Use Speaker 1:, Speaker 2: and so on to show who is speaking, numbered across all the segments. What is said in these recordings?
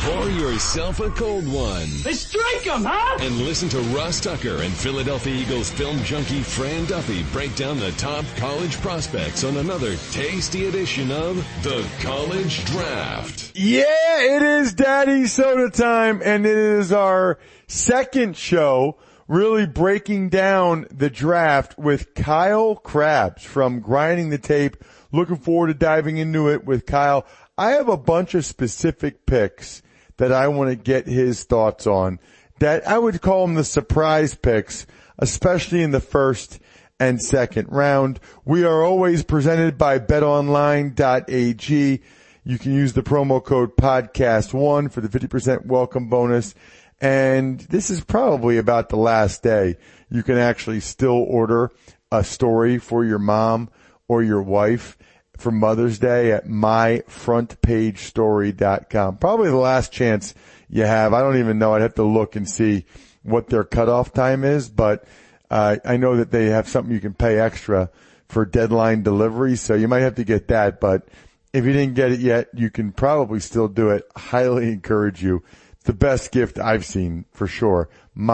Speaker 1: Pour yourself a cold one.
Speaker 2: Let's drink them, huh?
Speaker 1: And listen to Ross Tucker and Philadelphia Eagles film junkie Fran Duffy break down the top college prospects on another tasty edition of The College Draft.
Speaker 3: Yeah, it is Daddy Soda time, and it is our second show really breaking down the draft with Kyle Crabbs from Grinding the Tape. Looking forward to diving into it with Kyle. I have a bunch of specific picks that I want to get his thoughts on, that I would call them the surprise picks, especially in the first and second round. We are always presented by betonline.ag. You can use the promo code podcast1 for the 50% welcome bonus. And this is probably about the last day you can actually still order a story for your mom or your wife for Mother's Day at myfrontpagestory.com. Probably the last chance you have. I don't even know. I'd have to look and see what their cutoff time is, but I know that they have something you can pay extra for deadline delivery, so you might have to get that. But if you didn't get it yet, you can probably still do it. Highly encourage you. It's the best gift I've seen for sure.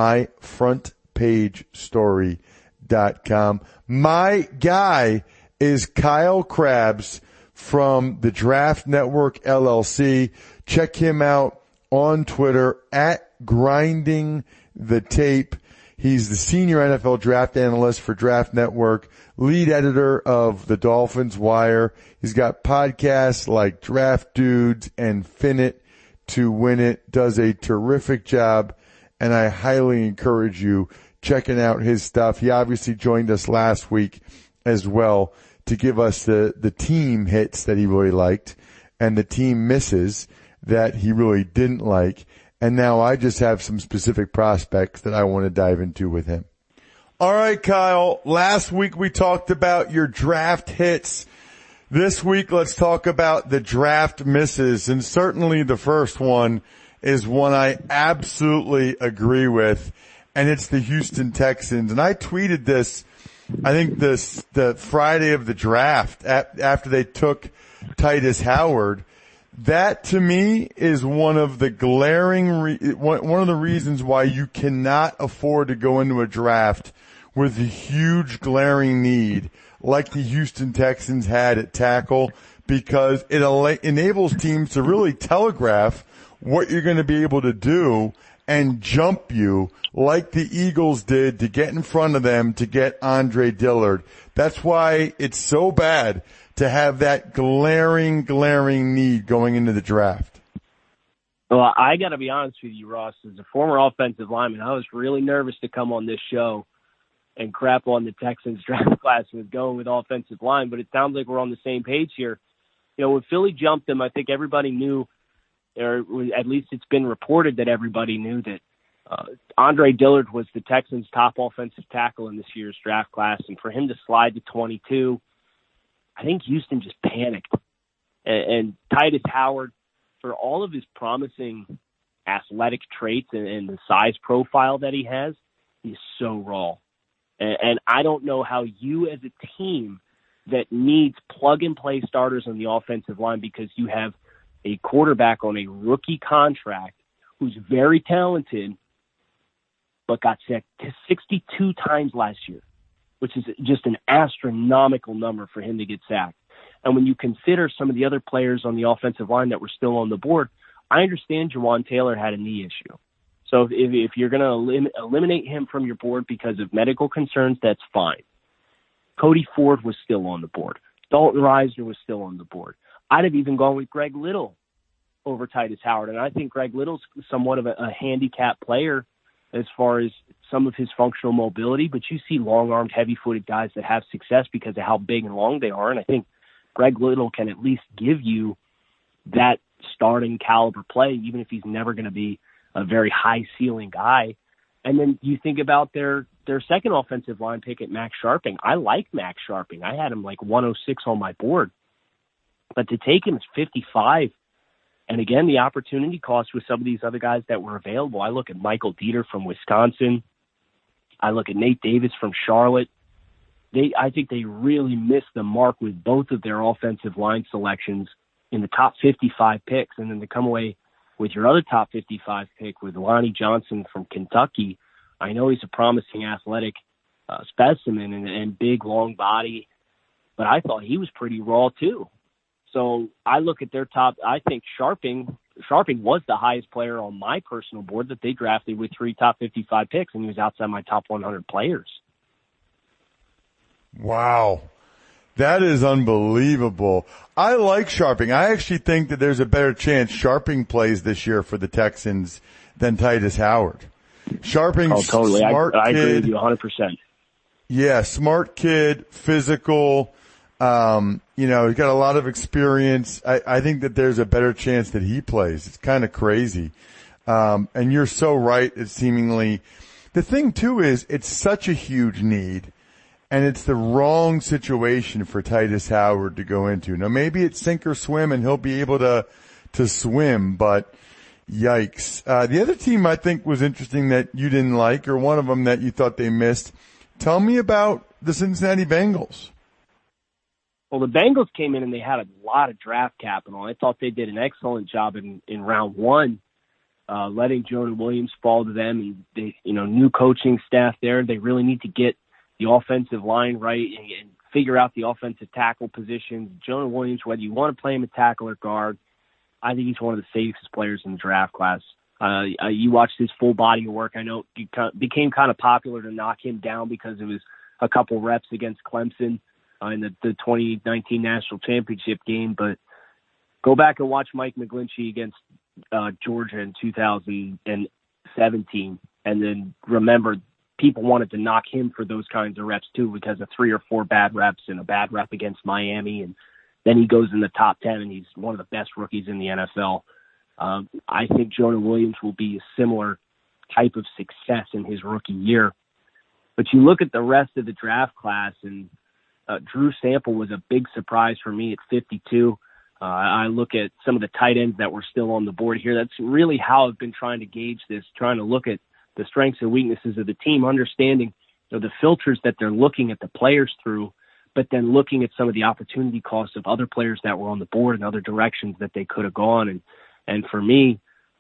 Speaker 3: myfrontpagestory.com. My guy is Kyle Crabbs from the Draft Network LLC. Check him out on Twitter at Grinding the Tape. He's the senior NFL draft analyst for Draft Network, lead editor of the Dolphins Wire. He's got podcasts like Draft Dudes and Fin It to Win It. Does a terrific job, and I highly encourage you checking out his stuff. He obviously joined us last week as well to give us the team hits that he really liked and the team misses that he really didn't like. And now I just have some specific prospects that I want to dive into with him. All right, Kyle, last week we talked about your draft hits. This week let's talk about the draft misses. And certainly the first one is one I absolutely agree with, and it's the Houston Texans. And I tweeted this, I think the Friday of the draft after they took Titus Howard. That to me is one of the one of the reasons why you cannot afford to go into a draft with a huge glaring need like the Houston Texans had at tackle, because it enables teams to really telegraph what you're going to be able to do and jump you like the Eagles did to get in front of them to get Andre Dillard. That's why it's so bad to have that glaring need going into the draft.
Speaker 4: Well, I got to be honest with you, Ross. As a former offensive lineman, I was really nervous to come on this show and crap on the Texans draft class with going with offensive line, but it sounds like we're on the same page here. You know, when Philly jumped them, I think everybody knew, or at least it's been reported that everybody knew, that Andre Dillard was the Texans' top offensive tackle in this year's draft class. And for him to slide to 22, I think Houston just panicked. And Titus Howard, for all of his promising athletic traits and the size profile that he has, he's so raw. And I don't know how you as a team that needs plug-and-play starters on the offensive line, because you have a quarterback on a rookie contract who's very talented, but got sacked 62 times last year, which is just an astronomical number for him to get sacked. And when you consider some of the other players on the offensive line that were still on the board, I understand Jawan Taylor had a knee issue. So if you're going to eliminate him from your board because of medical concerns, that's fine. Cody Ford was still on the board. Dalton Reisner was still on the board. I'd have even gone with Greg Little over Titus Howard. And I think Greg Little's somewhat of a handicap player as far as some of his functional mobility, but you see long-armed, heavy-footed guys that have success because of how big and long they are. And I think Greg Little can at least give you that starting caliber play, even if he's never going to be a very high-ceiling guy. And then you think about their second offensive line pick at Max Sharping. I like Max Sharping. I had him like 106 on my board. But to take him is 55. And again, the opportunity cost with some of these other guys that were available. I look at Michael Dieter from Wisconsin. I look at Nate Davis from Charlotte. I think they really missed the mark with both of their offensive line selections in the top 55 picks. And then to come away with your other top 55 pick with Lonnie Johnson from Kentucky, I know he's a promising athletic specimen and big, long body, but I thought he was pretty raw too. So I look at their top. I think Sharping was the highest player on my personal board that they drafted with 3 top 55 picks, and he was outside my top 100 players.
Speaker 3: Wow. That is unbelievable. I like Sharping. I actually think that there's a better chance Sharping plays this year for the Texans than Titus Howard. Sharping's
Speaker 4: totally.
Speaker 3: Smart
Speaker 4: I
Speaker 3: kid.
Speaker 4: agree with you 100%.
Speaker 3: Yeah, smart kid, physical. He's got a lot of experience. I think that there's a better chance that he plays. It's kind of crazy. And you're so right. It's seemingly, the thing too is it's such a huge need and it's the wrong situation for Titus Howard to go into. Now maybe it's sink or swim and he'll be able to swim, but yikes. The other team I think was interesting that you didn't like, or one of them that you thought they missed. Tell me about the Cincinnati Bengals.
Speaker 4: Well, the Bengals came in and they had a lot of draft capital. I thought they did an excellent job in round one, letting Jonah Williams fall to them. And they, new coaching staff there. They really need to get the offensive line right and figure out the offensive tackle positions. Jonah Williams, whether you want to play him at tackle or guard, I think he's one of the safest players in the draft class. You watched his full body of work. I know it became kind of popular to knock him down because it was a couple reps against Clemson in the 2019 national championship game, but go back and watch Mike McGlinchey against Georgia in 2017, and then remember people wanted to knock him for those kinds of reps too because of 3 or 4 bad reps and a bad rep against Miami, and then he goes in the top 10 and he's one of the best rookies in the NFL. I think Jonah Williams will be a similar type of success in his rookie year. But you look at the rest of the draft class, and Drew Sample was a big surprise for me at 52. I look at some of the tight ends that were still on the board here. That's really how I've been trying to gauge this, trying to look at the strengths and weaknesses of the team, understanding the filters that they're looking at the players through, but then looking at some of the opportunity costs of other players that were on the board and other directions that they could have gone. And for me,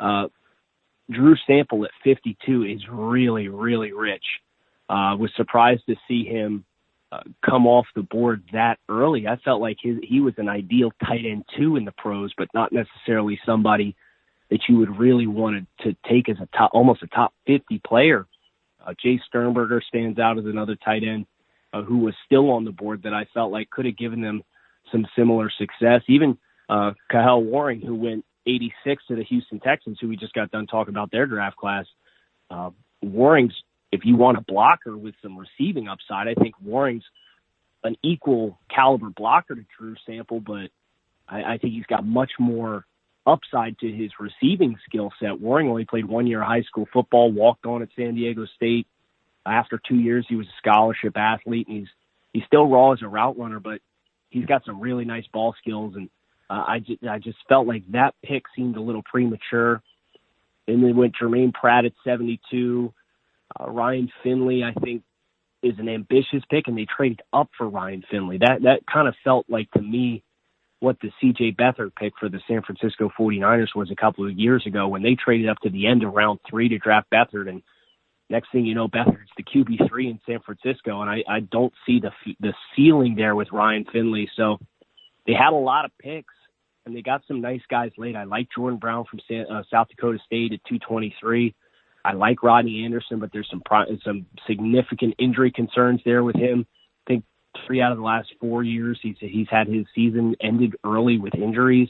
Speaker 4: Drew Sample at 52 is really, really rich. Was surprised to see him come off the board that early. I felt like he was an ideal tight end 2 in the pros, but not necessarily somebody that you would really want to take as almost a top 50 player. Jay Sternberger stands out as another tight end who was still on the board that I felt like could have given them some similar success. Even Kahel Warring, who went 86 to the Houston Texans, who we just got done talking about their draft class. Warring's, if you want a blocker with some receiving upside, I think Warring's an equal caliber blocker to Drew Sample, but I think he's got much more upside to his receiving skill set. Warring only played 1 year of high school football, walked on at San Diego State. After 2 years, he was a scholarship athlete, and he's still raw as a route runner, but he's got some really nice ball skills, and I just felt like that pick seemed a little premature. And then went Jermaine Pratt at 72. Ryan Finley, I think, is an ambitious pick, and they traded up for Ryan Finley. That kind of felt like, to me, what the C.J. Beathard pick for the San Francisco 49ers was a couple of years ago when they traded up to the end of round 3 to draft Beathard, and next thing you know, Beathard's the QB3 in San Francisco, and I don't see the ceiling there with Ryan Finley. So they had a lot of picks, and they got some nice guys late. I like Jordan Brown from South Dakota State at 223. I like Rodney Anderson, but there's some significant injury concerns there with him. I think 3 out of the last 4 years he's had his season ended early with injuries.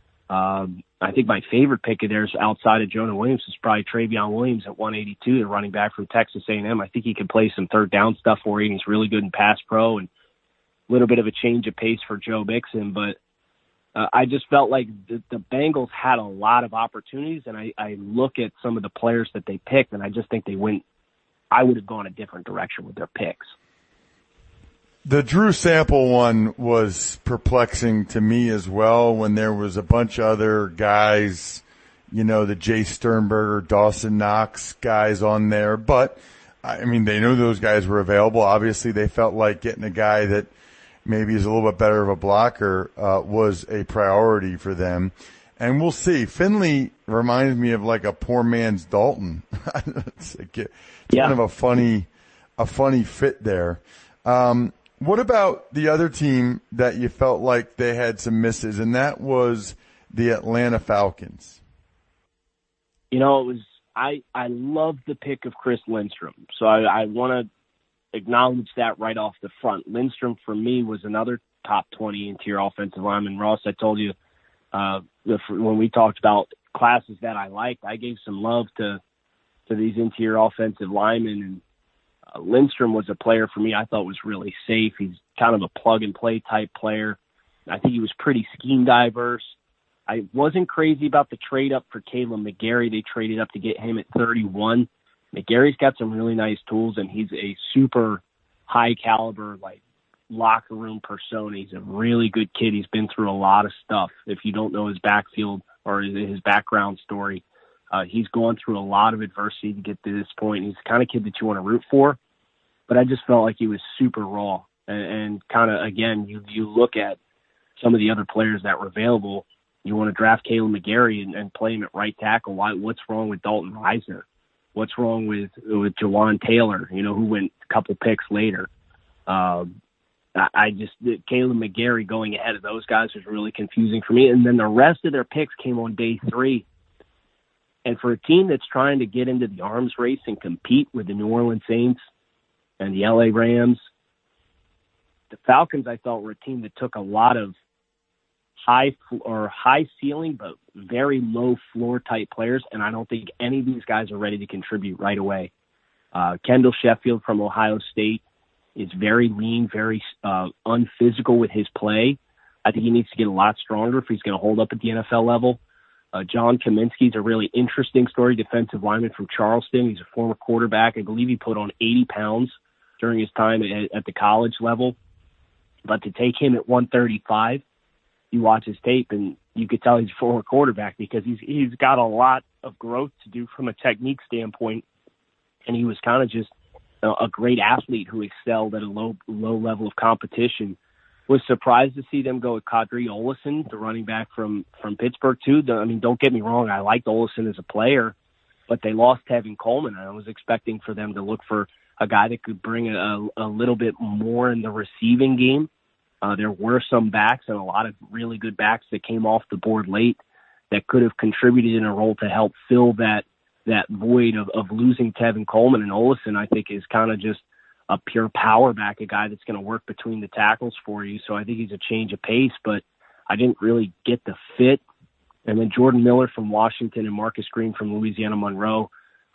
Speaker 4: I think my favorite pick of theirs outside of Jonah Williams is probably Travion Williams at 182, the running back from Texas A&M. I think he can play some third down stuff for you. He's really good in pass pro and a little bit of a change of pace for Joe Mixon, but I just felt like the Bengals had a lot of opportunities, and I look at some of the players that they picked, and I just think I would have gone a different direction with their picks.
Speaker 3: The Drew Sample one was perplexing to me as well when there was a bunch of other guys, the Jay Sternberger, Dawson Knox guys on there. But, I mean, they knew those guys were available. Obviously, they felt like getting a guy that maybe is a little bit better of a blocker was a priority for them. And we'll see. Finley reminds me of like a poor man's Dalton. It's kind of a funny fit there. What about the other team that you felt like they had some misses, and that was the Atlanta Falcons?
Speaker 4: It was I loved the pick of Chris Lindstrom, so I want to acknowledge that right off the front. Lindstrom for me was another top 20 interior offensive lineman. Ross, I told you when we talked about classes that I liked, I gave some love to these interior offensive linemen, and Lindstrom was a player for me I thought was really safe. He's kind of a plug-and-play type player. I think he was pretty scheme diverse. I wasn't crazy about the trade up for Kaleb McGary. They traded up to get him at 31. McGary's got some really nice tools, and he's a super high-caliber, locker room persona. He's a really good kid. He's been through a lot of stuff. If you don't know his backfield or his background story, he's gone through a lot of adversity to get to this point. He's the kind of kid that you want to root for, but I just felt like he was super raw. And kind of, again, you look at some of the other players that were available. You want to draft Kaleb McGary and play him at right tackle. What's wrong with Dalton Reisner? What's wrong with Jawan Taylor, who went a couple picks later? Kaleb McGary going ahead of those guys was really confusing for me. And then the rest of their picks came on day 3. And for a team that's trying to get into the arms race and compete with the New Orleans Saints and the LA Rams, the Falcons, I thought, were a team that took a lot of high ceiling but very low floor type players, and I don't think any of these guys are ready to contribute right away. Kendall Sheffield from Ohio State is very lean, very unphysical with his play. I think he needs to get a lot stronger if he's going to hold up at the NFL level. John Kaminsky's a really interesting story, defensive lineman from Charleston. He's a former quarterback. I believe he put on 80 pounds during his time at the college level. But to take him at 135, you watch his tape and you could tell he's a former quarterback because he's got a lot of growth to do from a technique standpoint. And he was kind of just a great athlete who excelled at a low level of competition. Was surprised to see them go with Kadri Olesen, the running back from Pittsburgh too. Don't get me wrong, I liked Olesen as a player, but they lost Tevin Coleman. I was expecting for them to look for a guy that could bring a little bit more in the receiving game. There were some backs and a lot of really good backs that came off the board late that could have contributed in a role to help fill that void of losing Tevin Coleman. And Olesen, I think, is kind of just a pure power back, a guy that's going to work between the tackles for you. So I think he's a change of pace, but I didn't really get the fit. And then Jordan Miller from Washington and Marcus Green from Louisiana Monroe,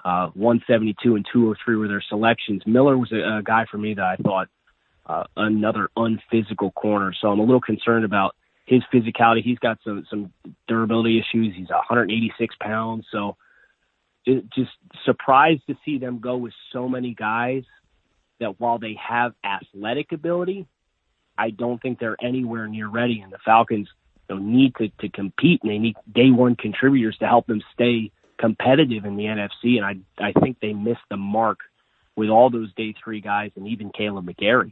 Speaker 4: 172 and 203 were their selections. Miller was a guy for me that I thought another unphysical corner. So I'm a little concerned about his physicality. He's got some durability issues. He's 186 pounds. So just surprised to see them go with so many guys that while they have athletic ability, I don't think they're anywhere near ready. And the Falcons need to compete, and they need day one contributors to help them stay competitive in the NFC. And I think they missed the mark with all those day 3 guys and even Kaleb McGary.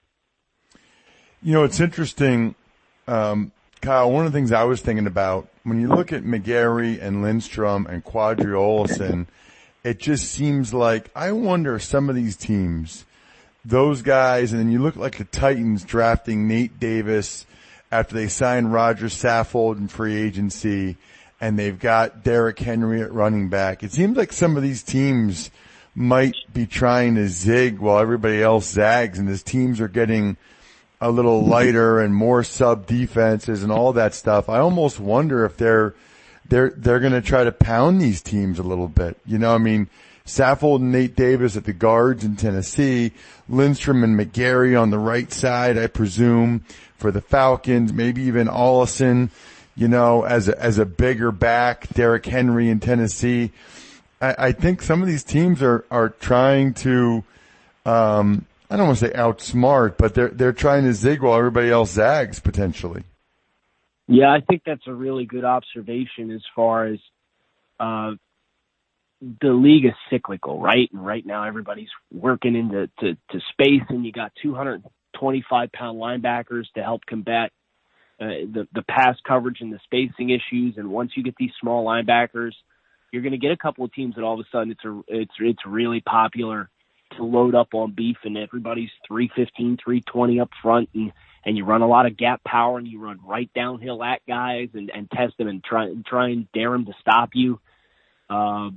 Speaker 3: It's interesting, Kyle, one of the things I was thinking about, when you look at McGary and Lindstrom and Kadri Olesen, it just seems like, I wonder some of these teams, those guys, and then you look like the Titans drafting Nate Davis after they signed Roger Saffold in free agency, and they've got Derrick Henry at running back. It seems like some of these teams might be trying to zig while everybody else zags, and as teams are getting a little lighter and more sub defenses and all that stuff, I almost wonder if they're going to try to pound these teams a little bit. Saffold and Nate Davis at the guards in Tennessee, Lindstrom and McGary on the right side, I presume, for the Falcons, maybe even Olesen, as a bigger back, Derrick Henry in Tennessee. I think some of these teams are trying to, I don't want to say outsmart, but they're trying to zig while everybody else zags potentially.
Speaker 4: Yeah, I think that's a really good observation as far as the league is cyclical, right? And right now everybody's working into space, and you got 225-pound linebackers to help combat the pass coverage and the spacing issues. And once you get these small linebackers, you're going to get a couple of teams that all of a sudden it's really popular to load up on beef, and everybody's 315, 320 up front, and you run a lot of gap power, and you run right downhill at guys and test them and try and dare them to stop you. And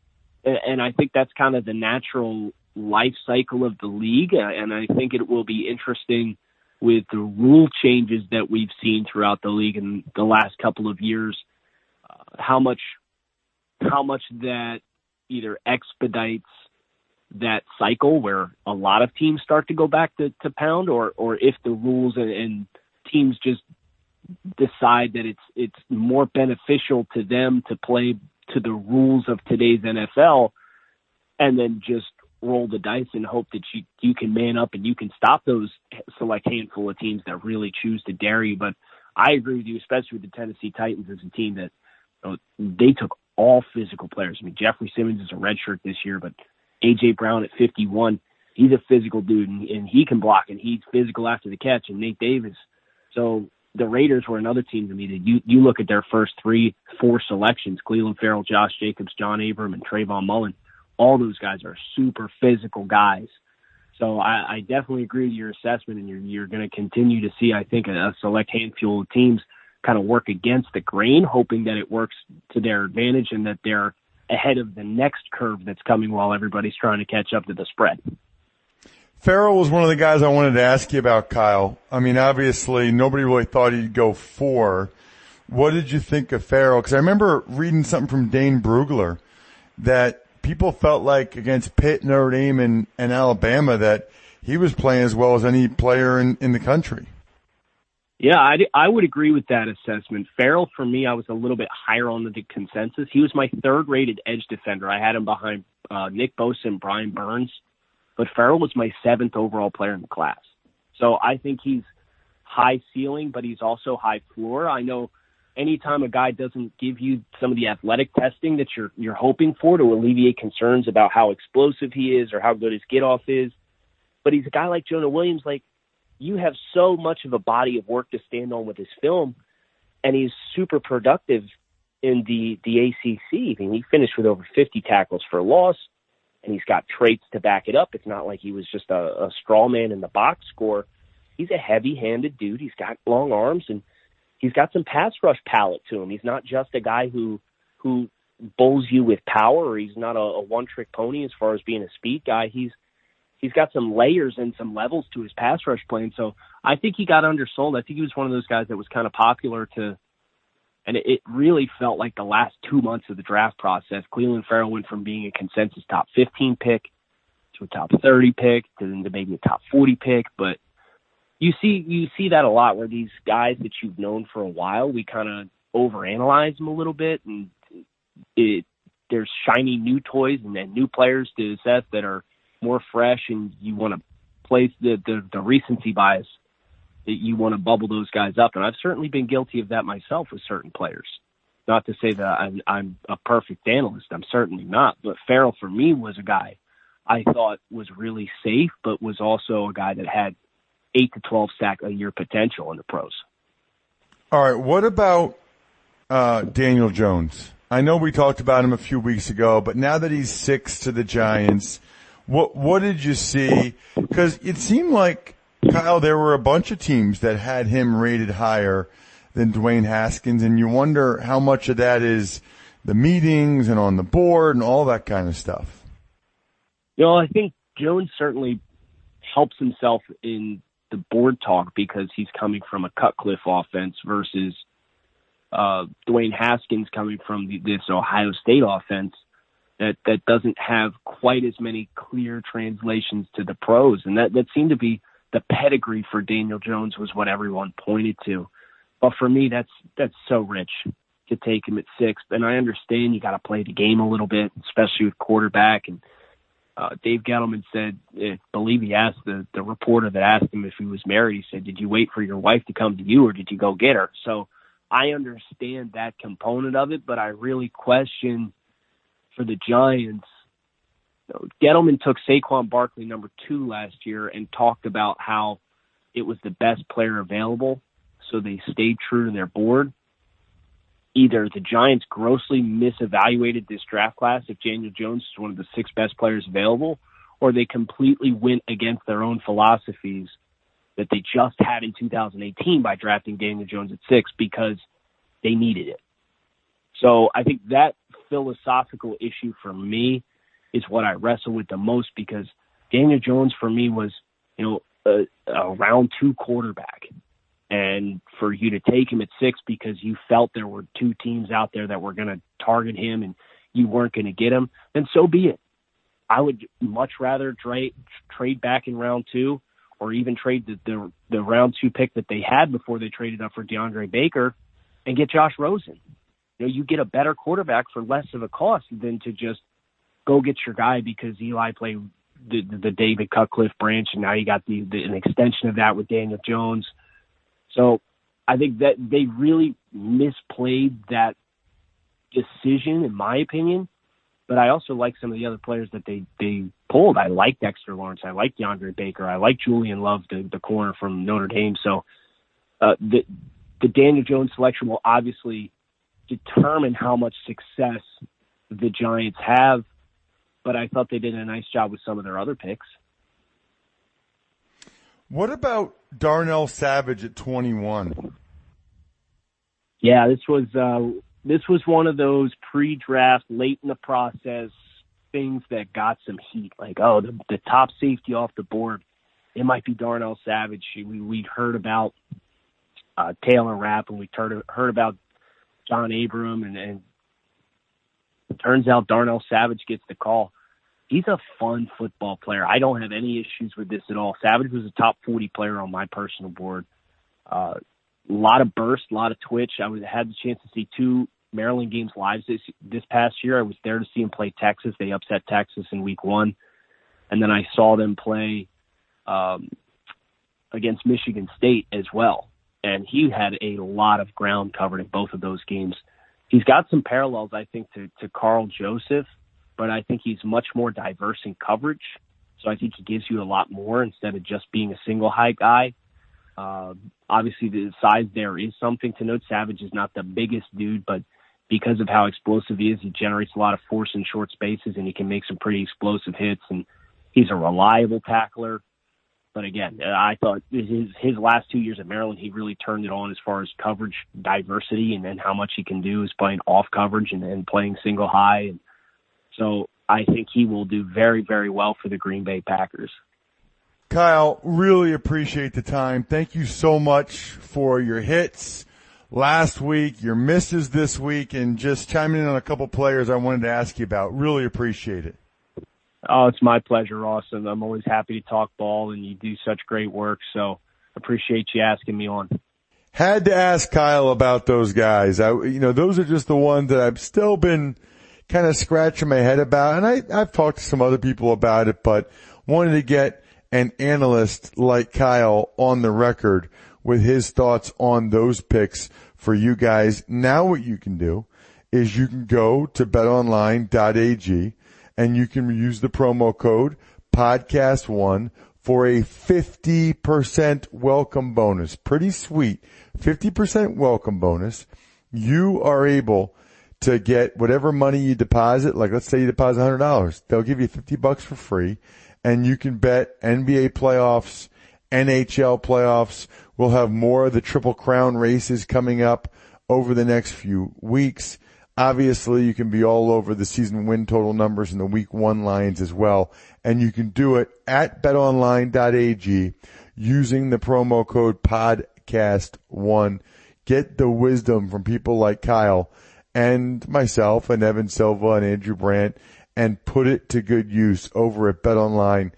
Speaker 4: I think that's kind of the natural life cycle of the league, and I think it will be interesting with the rule changes that we've seen throughout the league in the last couple of years, how much that either expedites that cycle where a lot of teams start to go back to pound, or if the rules and teams just decide that it's more beneficial to them to play to the rules of today's NFL and then just roll the dice and hope that you can man up and you can stop those select handful of teams that really choose to dare you. But I agree with you, especially with the Tennessee Titans as a team that they took all physical players. I mean, Jeffrey Simmons is a redshirt this year, but A.J. Brown at 51, he's a physical dude, and he can block, and he's physical after the catch, and Nate Davis. So the Raiders were another team to me that you look at their first 3-4 selections, Cleveland Farrell, Josh Jacobs, John Abram, and Trayvon Mullen. All those guys are super physical guys. So I definitely agree with your assessment, and you're going to continue to see, I think, a select handful of teams kind of work against the grain, hoping that it works to their advantage and that they're ahead of the next curve that's coming while everybody's trying to catch up to the spread.
Speaker 3: Farrell was one of the guys I wanted to ask you about, Kyle. I mean, obviously, nobody really thought he'd go 4. What did you think of Farrell? Because I remember reading something from Dane Brugler that people felt like against Pitt, Notre Dame, and Alabama that he was playing as well as any player in the country.
Speaker 4: Yeah, I would agree with that assessment. Farrell, for me, I was a little bit higher on the consensus. He was my 3rd-rated edge defender. I had him behind Nick Bosa and Brian Burns, but Farrell was my 7th overall player in the class. So I think he's high ceiling, but he's also high floor. I know anytime a guy doesn't give you some of the athletic testing that you're hoping for to alleviate concerns about how explosive he is or how good his get-off is, but he's a guy like Jonah Williams, like, you have so much of a body of work to stand on with his film, and he's super productive in the ACC. I mean, he finished with over 50 tackles for loss, and he's got traits to back it up. It's not like he was just a straw man in the box score. He's a heavy-handed dude. He's got long arms, and he's got some pass rush palate to him. He's not just a guy who bulls you with power, or he's not a one-trick pony as far as being a speed guy. He's got some layers and some levels to his pass rush playing. So I think he got undersold. I think he was one of those guys that was kind of popular and it really felt like the last 2 months of the draft process, Cleveland Farrell went from being a consensus top 15 pick to a top 30 pick to maybe a top 40 pick. But you see that a lot where these guys that you've known for a while, we kind of overanalyze them a little bit, and there's shiny new toys and then new players to assess that are more fresh, and you want to place the recency bias that you want to bubble those guys up. And I've certainly been guilty of that myself with certain players. Not to say that I'm a perfect analyst. I'm certainly not. But Farrell, for me, was a guy I thought was really safe, but was also a guy that had 8 to 12 sack a year potential in the pros.
Speaker 3: All right. What about Daniel Jones? I know we talked about him a few weeks ago, but now that he's 6 to the Giants, what did you see? Because it seemed like, Kyle, there were a bunch of teams that had him rated higher than Dwayne Haskins, and you wonder how much of that is the meetings and on the board and all that kind of stuff.
Speaker 4: I think Jones certainly helps himself in the board talk because he's coming from a Cutcliffe offense versus Dwayne Haskins coming from this Ohio State offense that doesn't have quite as many clear translations to the pros. And that seemed to be the pedigree for Daniel Jones was what everyone pointed to. But for me, that's so rich to take him at 6. And I understand you got to play the game a little bit, especially with quarterback. And Dave Gettleman said, I believe he asked the reporter that asked him if he was married, he said, did you wait for your wife to come to you or did you go get her? So I understand that component of it, but I really question for the Giants. Gettleman took Saquon Barkley number 2 last year and talked about how it was the best player available. so they stayed true to their board. Either the Giants grossly misevaluated this draft class if Daniel Jones is one of the 6 best players available, or they completely went against their own philosophies that they just had in 2018 by drafting Daniel Jones at 6 because they needed it. So I think that philosophical issue for me is what I wrestle with the most, because Daniel Jones for me was, a round 2 quarterback. And for you to take him at 6 because you felt there were 2 teams out there that were going to target him and you weren't going to get him, then so be it. I would much rather trade back in round 2, or even trade the round 2 pick that they had before they traded up for DeAndre Baker and get Josh Rosen. You get a better quarterback for less of a cost than to just go get your guy because Eli played the David Cutcliffe branch, and now you got an extension of that with Daniel Jones. So I think that they really misplayed that decision, in my opinion. But I also like some of the other players that they pulled. I like Dexter Lawrence. I like DeAndre Baker. I like Julian Love, the corner from Notre Dame. So the Daniel Jones selection will obviously determine how much success the Giants have. But I thought they did a nice job with some of their other picks.
Speaker 3: What about Darnell Savage at 21?
Speaker 4: Yeah, this was one of those pre-draft, late in the process things that got some heat. Like, the top safety off the board, it might be Darnell Savage. We'd heard about Taylor Rapp, and we heard about John Abram, and it turns out Darnell Savage gets the call. He's a fun football player. I don't have any issues with this at all. Savage was a top 40 player on my personal board. A lot of burst, a lot of twitch. I had the chance to see 2 Maryland games live this past year. I was there to see him play Texas. They upset Texas in week 1. And then I saw them play against Michigan State as well. And he had a lot of ground covered in both of those games. He's got some parallels, I think, to Carl Joseph, but I think he's much more diverse in coverage. So I think he gives you a lot more instead of just being a single high guy. Obviously, the size there is something to note. Savage is not the biggest dude, but because of how explosive he is, he generates a lot of force in short spaces, and he can make some pretty explosive hits, and he's a reliable tackler. But again, I thought his last 2 years at Maryland, he really turned it on as far as coverage diversity and then how much he can do is playing off coverage and playing single high. And so I think he will do very, very well for the Green Bay Packers.
Speaker 3: Kyle, really appreciate the time. Thank you so much for your hits last week, your misses this week, and just chiming in on a couple players I wanted to ask you about. Really appreciate it.
Speaker 4: Oh, it's my pleasure, Ross, and I'm always happy to talk ball, and you do such great work, so appreciate you asking me on.
Speaker 3: Had to ask Kyle about those guys. Those are just the ones that I've still been kind of scratching my head about, and I've talked to some other people about it, but wanted to get an analyst like Kyle on the record with his thoughts on those picks for you guys. Now what you can do is you can go to betonline.ag and you can use the promo code podcast1 for a 50% welcome bonus. Pretty sweet. 50% welcome bonus. You are able to get whatever money you deposit. Like, let's say you deposit $100. They'll give you $50 for free, and you can bet NBA playoffs, NHL playoffs. We'll have more of the Triple Crown races coming up over the next few weeks. Obviously, you can be all over the season win total numbers and the week 1 lines as well. And you can do it at betonline.ag using the promo code podcast1. Get the wisdom from people like Kyle and myself and Evan Silva and Andrew Brandt and put it to good use over at betonline.ag.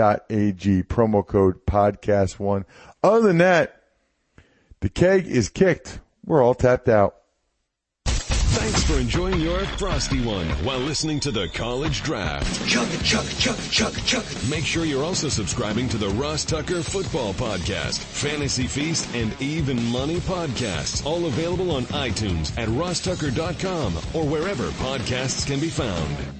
Speaker 3: Promo code podcast1. Other than that, the keg is kicked. We're all tapped out.
Speaker 1: Thanks for enjoying your Frosty One while listening to the College Draft.
Speaker 2: Chug, chug, chug, chug, chug.
Speaker 1: Make sure you're also subscribing to the Ross Tucker Football Podcast, Fantasy Feast, and Even Money Podcasts, all available on iTunes at rosstucker.com or wherever podcasts can be found.